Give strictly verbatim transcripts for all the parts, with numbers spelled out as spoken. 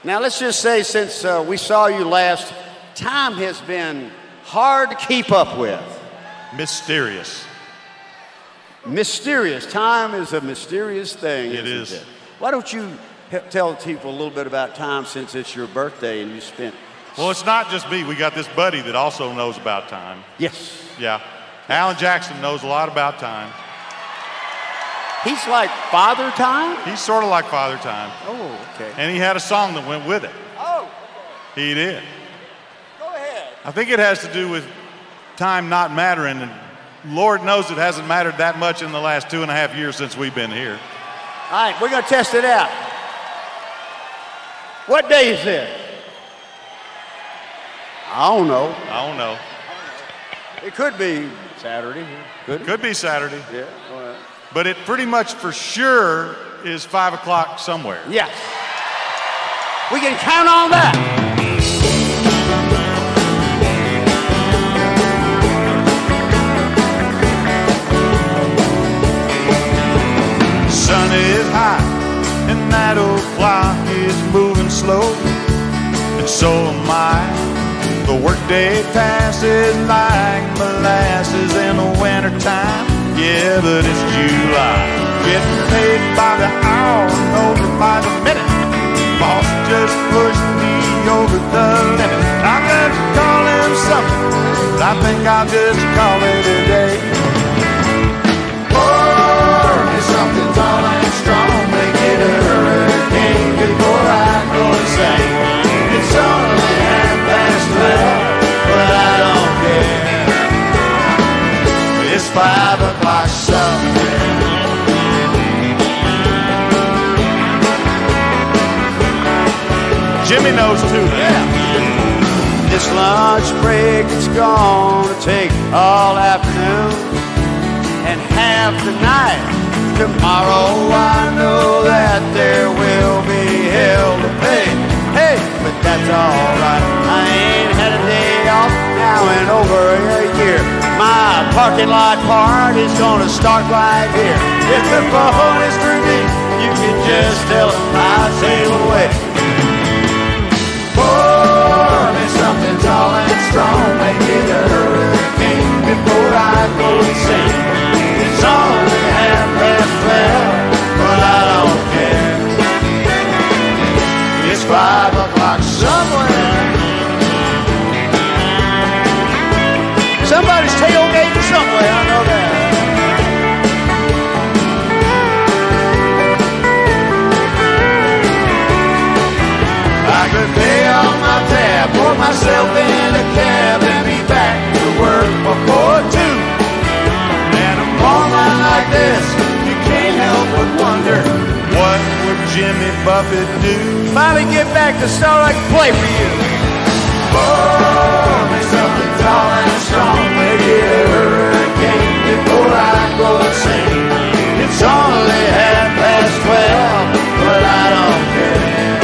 Now, let's just say since uh, we saw you last, time has been hard to keep up with. Mysterious. Mysterious. Time is a mysterious thing, It isn't is. it? Why don't you he- tell people a little bit about time since it's your birthday and you spent... Well, it's not just me. We got this buddy that also knows about time. Yes. Yeah. Alan Jackson knows a lot about time. He's like Father Time? He's sort of like Father Time. Oh, okay. And he had a song that went with it. Oh, He did. go ahead. I think it has to do with time not mattering, and Lord knows it hasn't mattered that much in the last two and a half years since we've been here. All right, we're going to test it out. What day is it? I don't know. I don't know. It could be Saturday. Could it? Could be Saturday, Yeah. All right. but it pretty much for sure is five o'clock somewhere. Yes. We can count on that. Sun is high and that old clock is moving slow, and so am I. The workday passes like molasses in the wintertime. Yeah, but it's July. Getting paid by the hour and over by the minute. Boss just pushed me over the limit. I'm gonna call him something, but I think I'll just call it a day. Pour me something tall and strong, make it a hurricane before I go insane. It's only half past twelve, but I don't care. It's five o'clock somewhere. Jimmy knows too. Yeah. This lunch break is gonna take all afternoon and half the night. Tomorrow I know that there will be hell to pay. Hey, but that's alright. I ain't had a day off now in over a year. My parking lot party's gonna start right here. If the phone is for me, you can just tell them I sail away. Pour me something tall and strong, make it a hurricane before I go insane. It's only half past twelve, but I don't care. It's five o'clock somewhere. Somebody's tailgating somewhere, I know that. I could pay off my tab, pour myself in a cab, and be back to work before two. And a moment like this, you can't help but wonder, what would Jimmy Buffett do? Finally get back to so I can play for you. Pour me something tall and strong, make it a hurricane before I go insane. It's only half past twelve, but I don't care.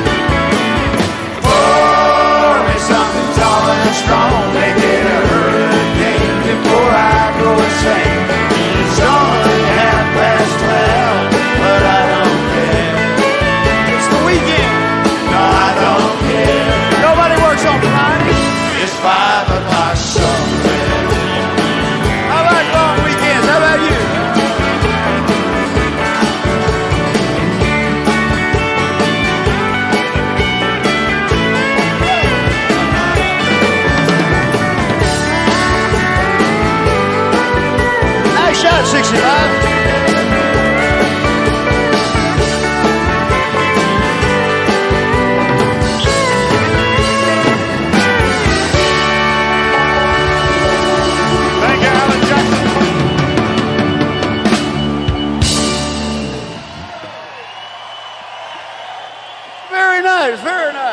Pour me something tall and strong, make it a hurricane before I go insane. It's only half past twelve, but I don't care. It's the weekend. No, I don't care. Nobody works on Friday. It's five o'clock somewhere. I like long weekends. How about you? Nice shot, sixty-five. Thank you, Alan Jackson. Very nice, very nice.